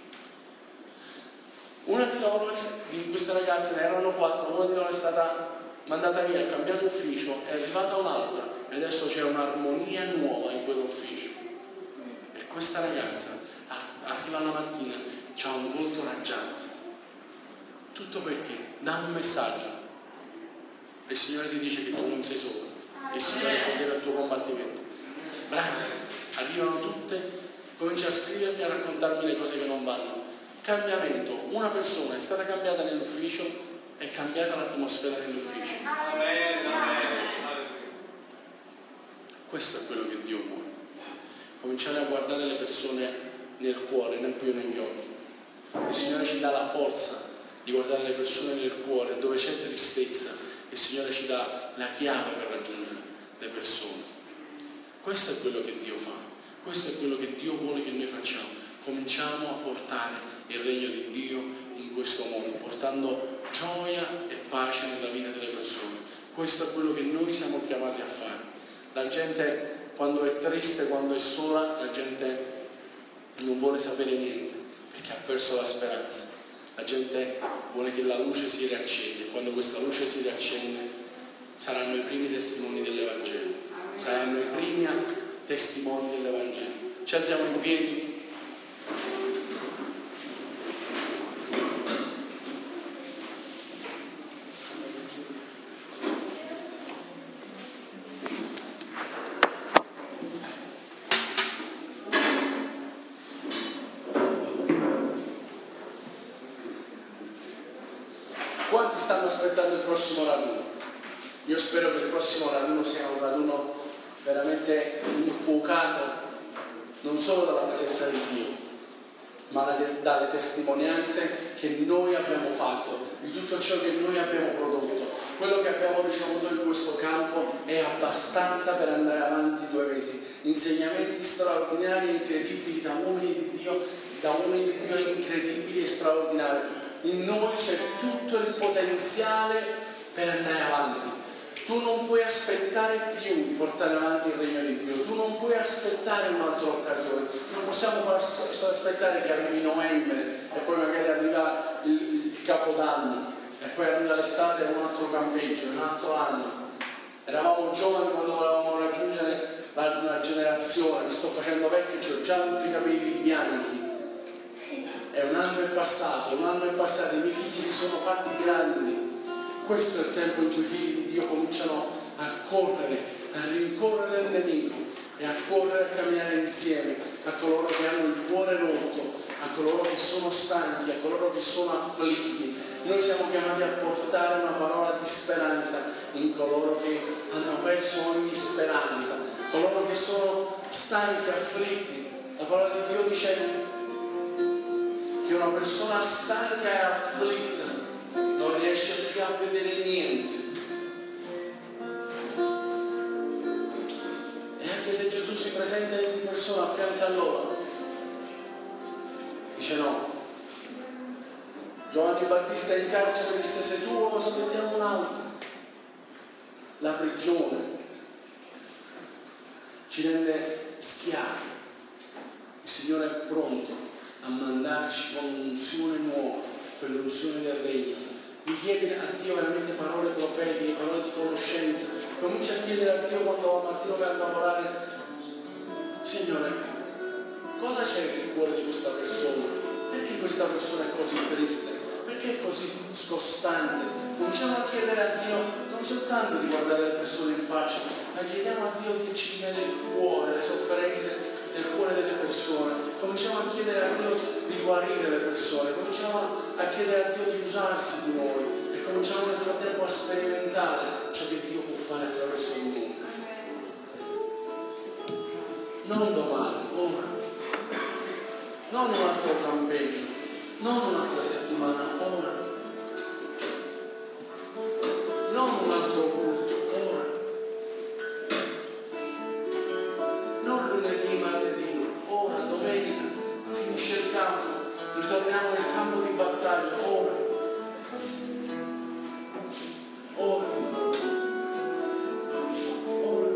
Una di loro, di queste ragazze, ne erano quattro, una di loro è stata mandata via, ha cambiato ufficio, è arrivata un'altra e adesso c'è un'armonia nuova in quell'ufficio. E questa ragazza arriva la mattina, ha un volto raggiante. Tutto perché dà un messaggio. Il Signore ti dice che tu non sei solo, il Signore condena il tuo combattimento. Bravi, arrivano tutte, comincia a scrivermi, a raccontarmi le cose che non vanno. Cambiamento, una persona è stata cambiata nell'ufficio, è cambiata l'atmosfera nell'ufficio. Questo è quello che Dio vuole. Cominciare a guardare le persone nel cuore, non più negli occhi. Il Signore ci dà la forza di guardare le persone nel cuore, dove c'è tristezza, il Signore ci dà la chiave per raggiungere le persone. Questo è quello che Dio fa, questo è quello che Dio vuole che noi facciamo. Cominciamo a portare il regno di Dio in questo mondo, portando gioia e pace nella vita delle persone. Questo è quello che noi siamo chiamati a fare. La gente, quando è triste, quando è sola, la gente non vuole sapere niente perché ha perso la speranza. La gente vuole che la luce si riaccenda, e quando questa luce si riaccende saranno i primi testimoni dell'Evangelo, saranno i primi testimoni dell'Evangelo. Ci alziamo in piedi. Quanti stanno aspettando il prossimo raduno? Io spero che il prossimo raduno sia un raduno veramente infuocato non solo dalla presenza di Dio, ma dalle testimonianze che noi abbiamo fatto, di tutto ciò che noi abbiamo prodotto. Quello che abbiamo ricevuto in questo campo è abbastanza per andare avanti due mesi. Insegnamenti straordinari e incredibili da uomini di Dio, da uomini di Dio incredibili e straordinari. In noi c'è tutto il potenziale per andare avanti. Tu non puoi aspettare più di portare avanti il regno di Dio, tu non puoi aspettare un'altra occasione, non possiamo aspettare che arrivi novembre e poi magari arriva il, il Capodanno e poi arriva l'estate e un altro campeggio, un altro anno. Eravamo giovani quando volevamo raggiungere la, la generazione, mi sto facendo vecchio, ho già tutti i capelli bianchi. E un anno è passato, un anno è passato, i miei figli si sono fatti grandi. Questo è il tempo in cui i figli di Dio cominciano a correre, a rincorrere il nemico e a correre a camminare insieme a coloro che hanno il cuore rotto, a coloro che sono stanchi, a coloro che sono afflitti. Noi siamo chiamati a portare una parola di speranza in coloro che hanno perso ogni speranza, coloro che sono stanchi, afflitti. La parola di Dio dice che una persona stanca e afflitta non riesce più a vedere niente. E anche se Gesù si presenta in persona a fianco a loro, dice no. Giovanni Battista in carcere disse: se tu aspettiamo un altro, la prigione ci rende schiavi. Il Signore è pronto a mandarci con un'unzione nuova, quell'unzione del regno. richiedi a Dio veramente parole profetiche, parole di conoscenza. Comincia a chiedere a Dio quando al mattino vai a lavorare: Signore, cosa c'è nel cuore di questa persona? Perché questa persona è così triste? Perché è così scostante? Cominciamo a chiedere a Dio non soltanto di guardare le persone in faccia, ma chiediamo a Dio che ci vede il cuore, le sofferenze del cuore delle persone. Cominciamo a chiedere a Dio di guarire le persone, cominciamo a chiedere a Dio di usarsi di noi e cominciamo nel frattempo a sperimentare ciò che Dio può fare attraverso di noi. Non domani, ora. Non un altro campeggio, non un'altra settimana, ora. Non un altro culto, ora. Non lunedì, martedì, ora, domenica, finisce il campo, ritorniamo nel campo di battaglia, ora. Ora. Ora.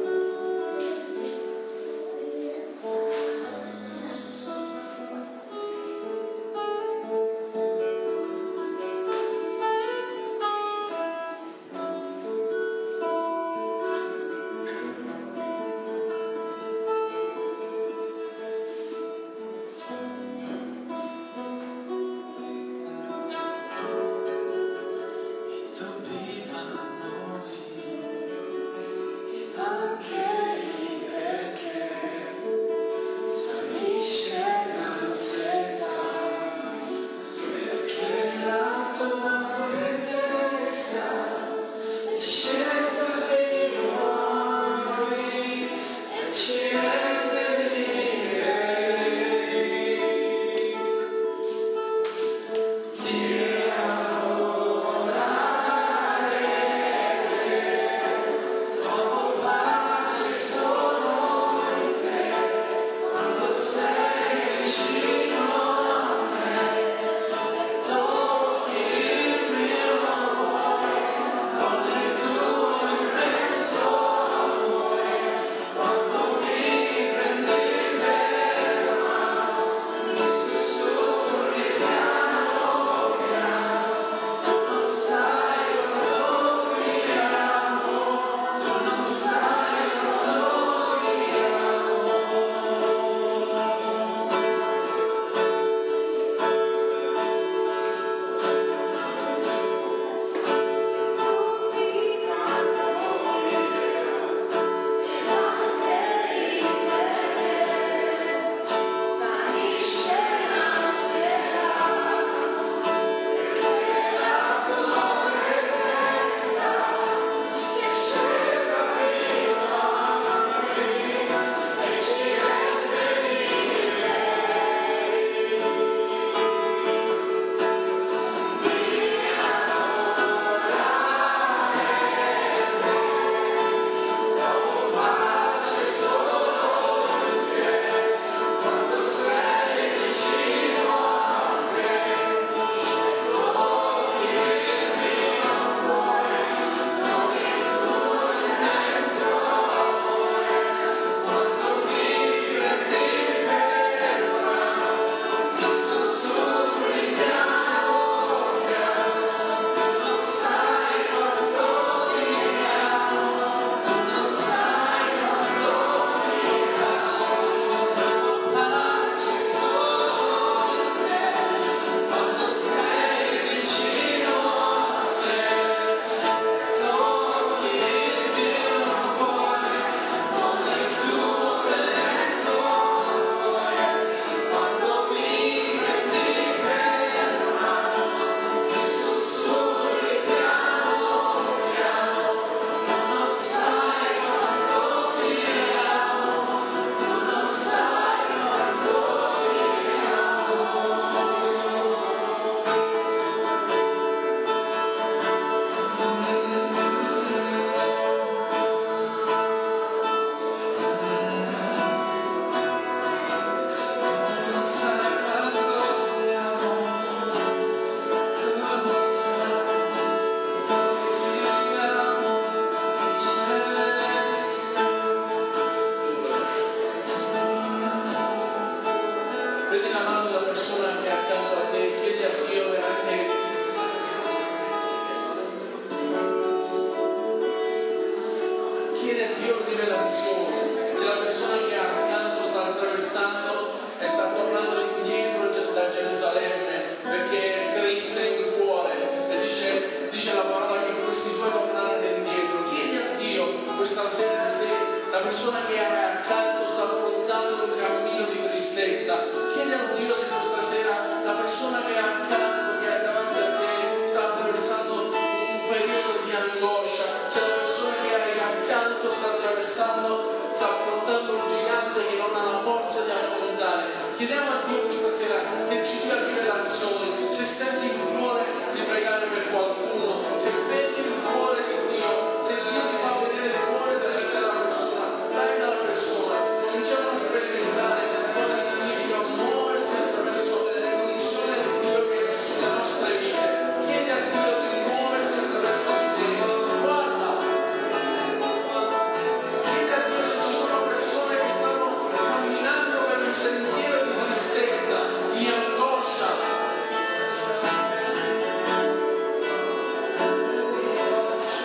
chiede a Dio rivelazione. Se la persona che ha accanto sta attraversando e sta tornando indietro da Gerusalemme perché è triste in cuore e dice, dice la parola che questi due torneranno indietro, chiedi a Dio questa sera, se la persona che hai accanto sta affrontando un cammino di tristezza, chiedi a Dio se questa sera la persona che ha accanto, che è davanti a te, sta attraversando un periodo di angoscia, se la persona che hai accanto sta attraversando, sta affrontando un gigante che non ha la forza di affrontare. Chiediamo a Dio questa sera che ci dia rivelazione. Se senti il cuore di pregare per qualcuno, se vedi il cuore di Dio, se Dio ti fa vedere il cuore della persona, vai dalla persona, cominciamo a sperimentare cosa significa muoversi attraverso l'unzione di Dio che è sulle nostre vite. Chiedi a Dio di muoversi attraverso di te. Guarda, chiedi a Dio se ci sono persone che stanno camminando per un sentiero di tristezza, di angoscia.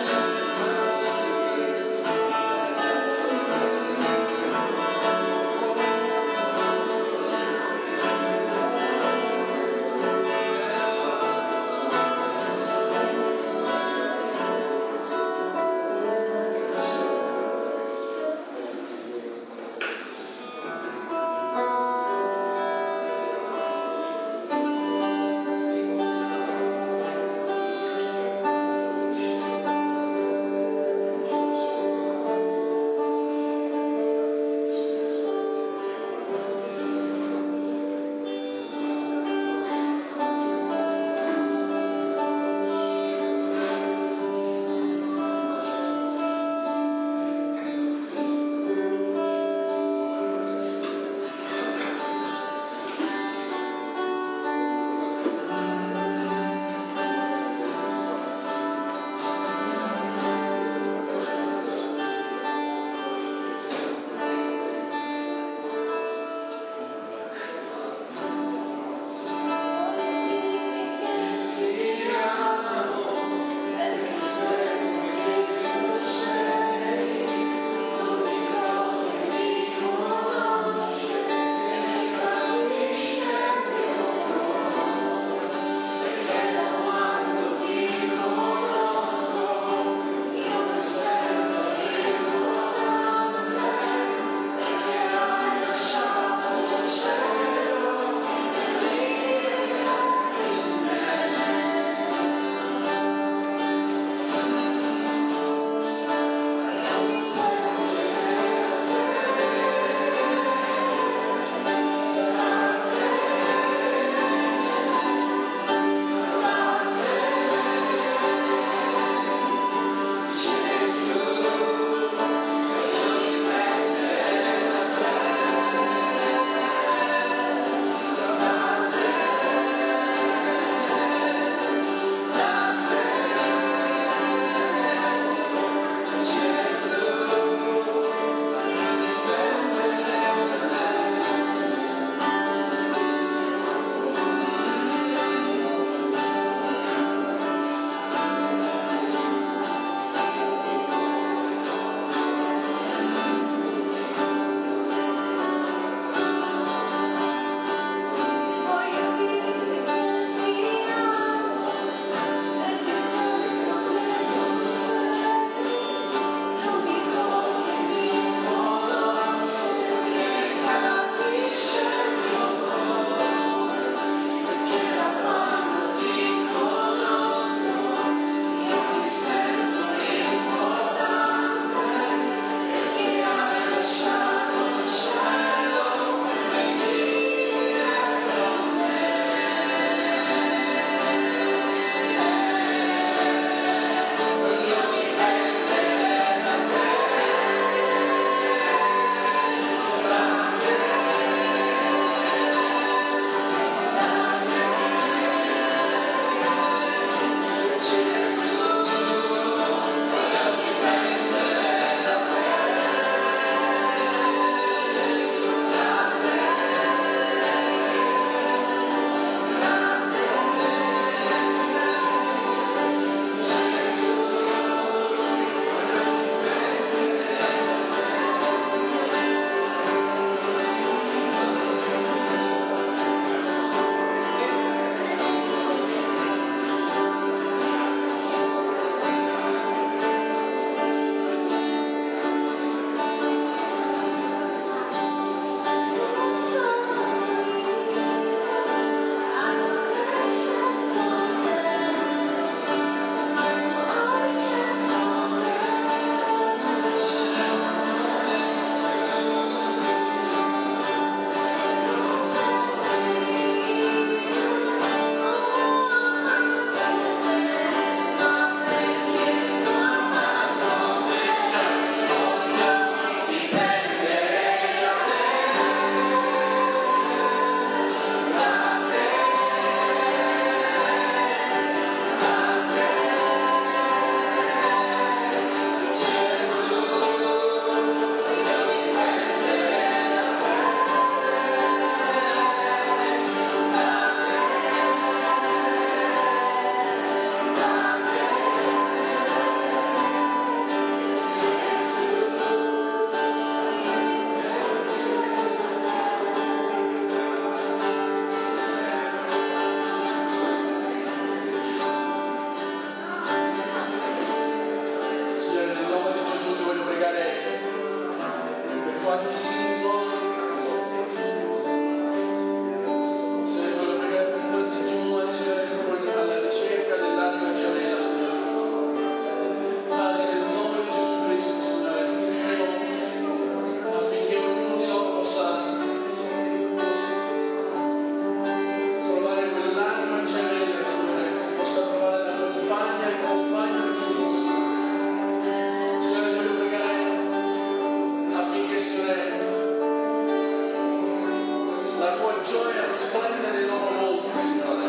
tua gioia risplende nei loro volti, Signore.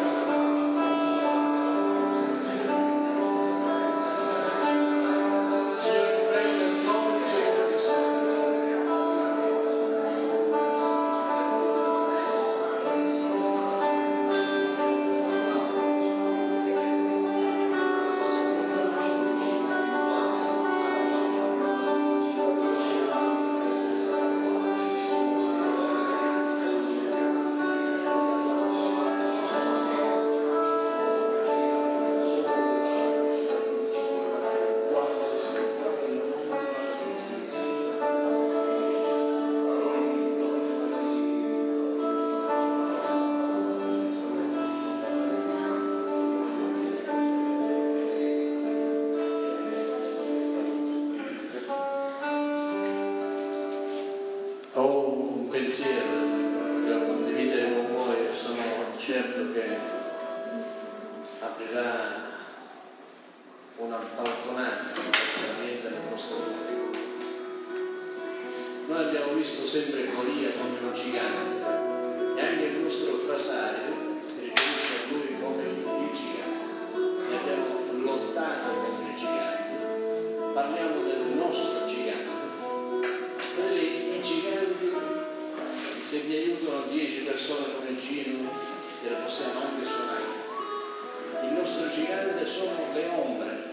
Signore, ti prego nel nome di Gesù Cristo, ho un pensiero che voglio condividere con voi, sono certo che aprirà una balconata sicuramente nel nostro cuore. Noi abbiamo visto sempre Golia come un gigante e anche il nostro frasario si riferisce a lui come il gigante. E abbiamo lottato contro i giganti, parliamo del nostro gigante. Quelli, i giganti, se vi aiutano dieci persone come Gino, gliela possiamo anche suonare. Il nostro gigante sono le ombre,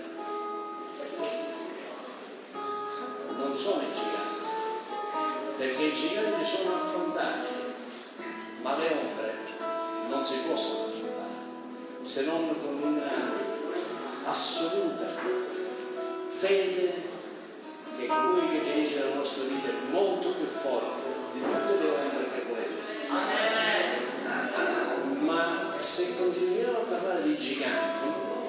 non sono i giganti, perché i giganti sono affrontabili, ma le ombre non si possono affrontare, se non con una assoluta fede che colui che dirige la nostra vita è molto più forte di tutte le ombre che volete. Ma se continuiamo a parlare di giganti,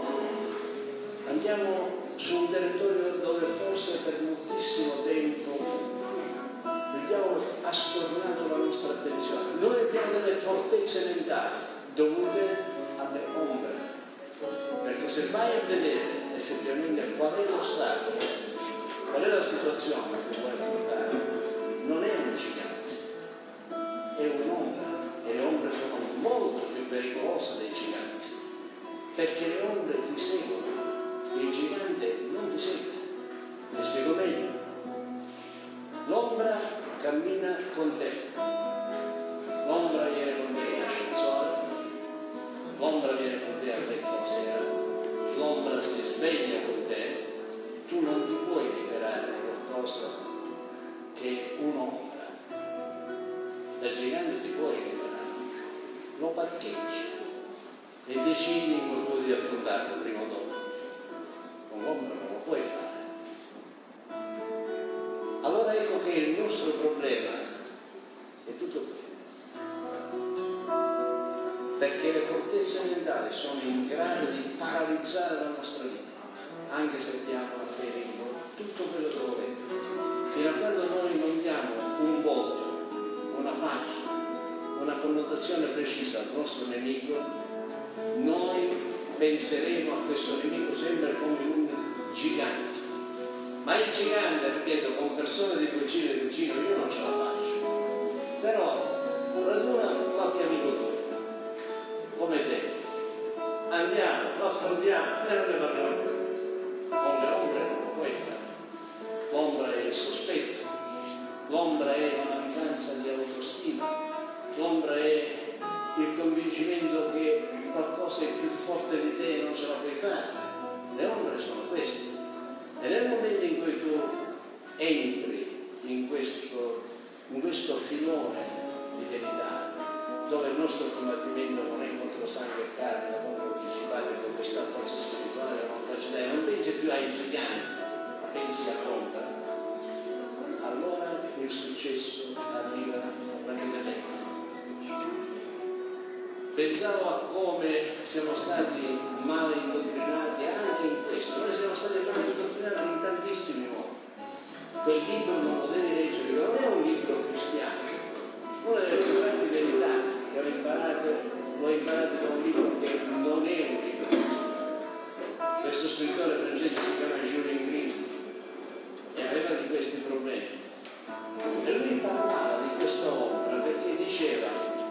andiamo su un territorio dove forse per moltissimo tempo abbiamo astornato la nostra attenzione. Noi abbiamo delle fortezze mentali dovute alle ombre, perché se vai a vedere effettivamente qual è lo stato, qual è la situazione che vuoi affrontare, non è un gigante, è un'ombra, e le ombre sono molto più pericolose dei giganti, perché le ombre ti seguono, il gigante non ti segue. Mi spiego meglio. L'ombra cammina con te, l'ombra viene con te in ascensore, l'ombra viene con te a letto la sera, l'ombra si sveglia con te, tu non ti puoi liberare piuttosto che un'ombra. Dal gigante ti puoi liberare, lo parcheggi e decidi in quel di affrontarlo prima o dopo. Con l'ombra non lo puoi fare. Allora ecco che il nostro problema è tutto qui, perché le fortezze mentali sono in grado di paralizzare la nostra vita, anche se abbiamo la fede in tutto quello che volete. Fino a quando noi non diamo un volto, una faccia, una connotazione precisa al nostro nemico, noi penseremo a questo nemico sempre come un gigante. Ma il gigante, ripeto, con persone di cugino e cugino io non ce la faccio, però raduna qualche amico tuo come te, andiamo, lo affrontiamo e non ne parliamo più. Con le ombre non lo puoi fare. L'ombra è il sospetto, l'ombra è la mancanza di autostima, l'ombra è il convincimento che qualcosa è più forte di te e non ce la puoi fare. Le ombre sono queste. E nel momento in cui tu entri in questo, in questo filone di verità, dove il nostro combattimento non è contro sangue e carne, ma contro principali e questa forza spirituale della capacità, e non pensi più ai giganti, ma pensi all'ombra, allora il successo arriva rapidamente. Pensavo a come siamo stati male indottrinati anche in questo. Noi siamo stati male indottrinati in tantissimi modi. Quel libro non lo devi leggere, non è un libro cristiano. Una delle più grandi verità che ho imparato, l'ho imparato da un libro che non è un libro cristiano. Questo scrittore francese si chiama Julien Green e aveva di questi problemi. E lui parlava di questa opera perché diceva: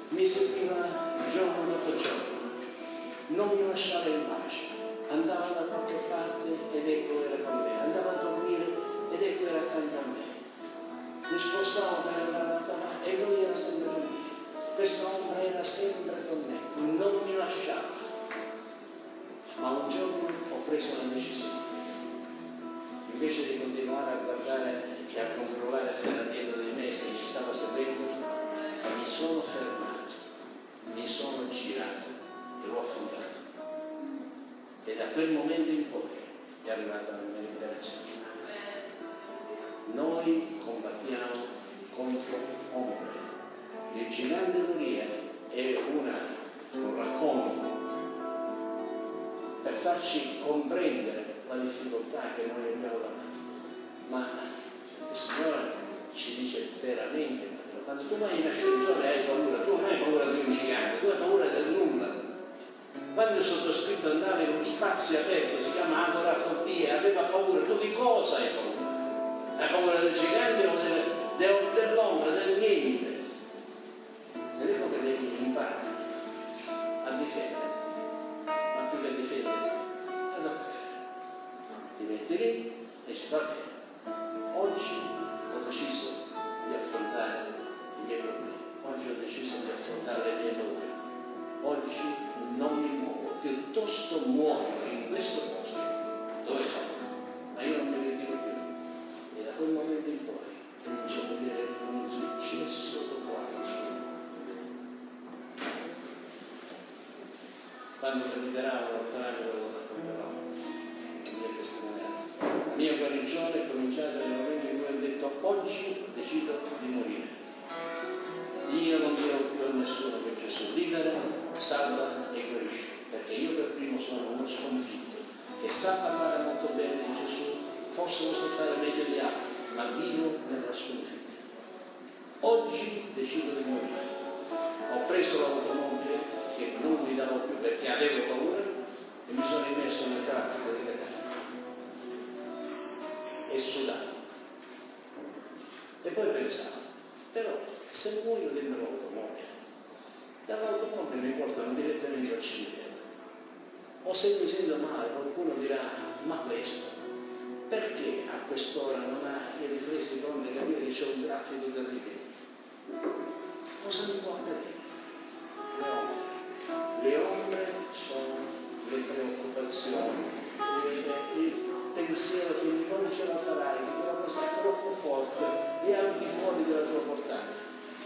mi seguiva giorno dopo giorno, non mi lasciava in pace, andava da qualche parte ed ecco era con me, andava a dormire ed ecco era accanto a me, mi spostavo per andare dall'altra parte e lui era sempre con me, questa ombra era sempre con me, non mi lasciava. Ma un giorno ho preso la decisione, invece di continuare a guardare e a controllare se era dietro di me, se mi stava seguendo, mi sono fermato, mi sono girato e l'ho affrontato. E da quel momento in poi è arrivata la mia liberazione. Noi combattiamo contro ombre. Il gigante Moria è una, un racconto per farci comprendere la difficoltà che noi abbiamo davanti. Ma il Signore ci dice veramente, quando tu vai in ascensore hai paura, tu non hai paura di un gigante, tu hai paura del nulla. Quando il sottoscritto andava in uno spazio aperto, si chiama agorafobia, aveva paura, tu di cosa hai paura? Hai paura del gigante o del, del, dell'ombra, del niente? Ed ecco che devi imparare a difenderti, ma più che difenderti, ad attaccare. Ti metti lì e dici, va bene, oggi ho deciso di affrontare i miei problemi, oggi ho deciso di affrontare le mie paure, oggi non mi muovo, piuttosto muoio in questo posto dove sono, ma io non mi ritiro più. E da quel momento in poi comincio a vedere un successo dopo altro. Quando capiterà un altro anno lo racconterò, la mia testimonianza. La mia guarigione è cominciata nel momento in cui ho detto oggi decido di morire. Io non dirò più a nessuno che Gesù libera, salva e guarisce, perché io per primo sono uno sconfitto, che sa parlare molto bene di Gesù, forse lo so fare meglio di altri, ma vivo nella sconfitta. Oggi decido di morire. Ho preso l'automobile che non guidavo più perché avevo paura e mi sono rimesso nel traffico di Catania e sudato. E poi pensavo, però se muoio dentro l'automobile, dall'automobile mi portano direttamente al cimitero. O se mi sento male qualcuno dirà, ma questo, perché a quest'ora non ha i riflessi pronti a capire che c'è un traffico terribile? Cosa mi può accadere? Le ombre. Le ombre sono le preoccupazioni, il pensiero che non ce la farai, che quella cosa è troppo forte e al di fuori della tua portata.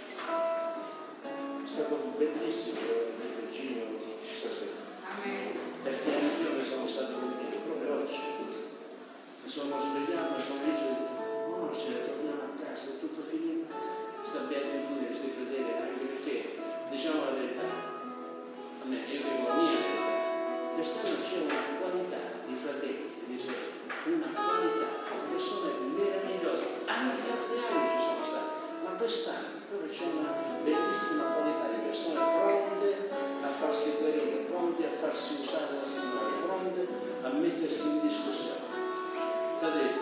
È stato bellissimo quello che ha detto Gino stasera, perché anch'io mi sono stato colpito proprio oggi. Mi sono svegliato e poi ho detto, no, cioè, torniamo a casa, è tutto finito, sta bene inutile questi fedeli, anche perché, diciamo la verità, a me, io dico la mia verità, quest'anno c'è una qualità di fratelli e di sorelle, una qualità, persone meravigliose, anche gli altri anni ci sono stati, ma quest'anno proprio c'è una bellissima qualità di persone pronte a farsi guarire, pronte a farsi usare dal Signore, pronte a mettersi in discussione. Fratelli,